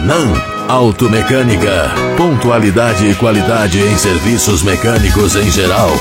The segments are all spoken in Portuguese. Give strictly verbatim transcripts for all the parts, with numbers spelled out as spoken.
Renan Automecânica. Pontualidade e qualidade em serviços mecânicos em geral.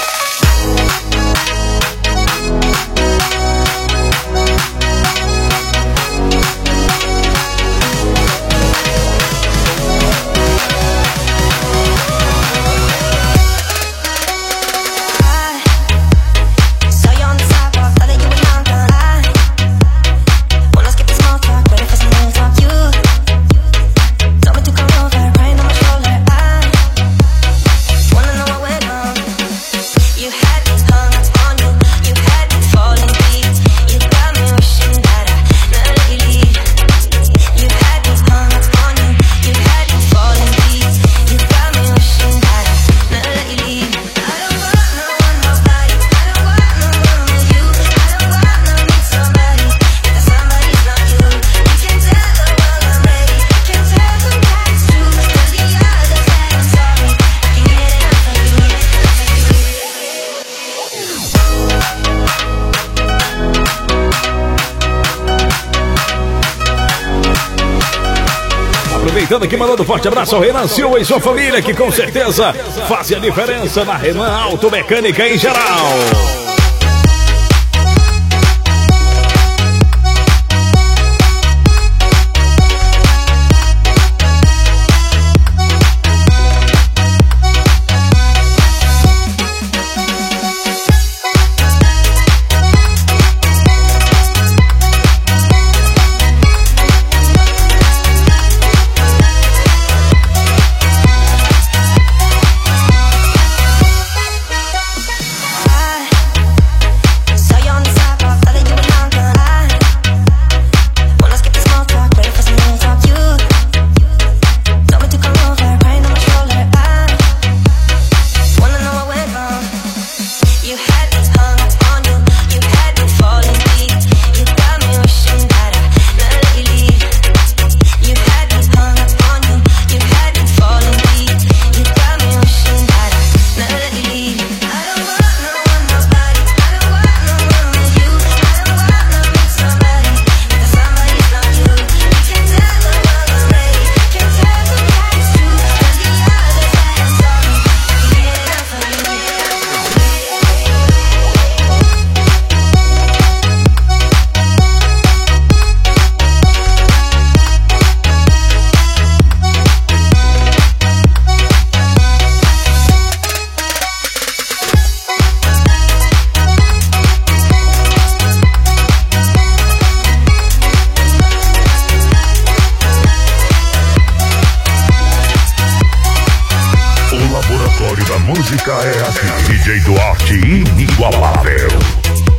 Aproveitando aqui, mandando um forte abraço ao Renan Silva e sua família, que com certeza fazem a diferença na Renan Automecânica em geral. Música é aqui, D J Duarte inigualável.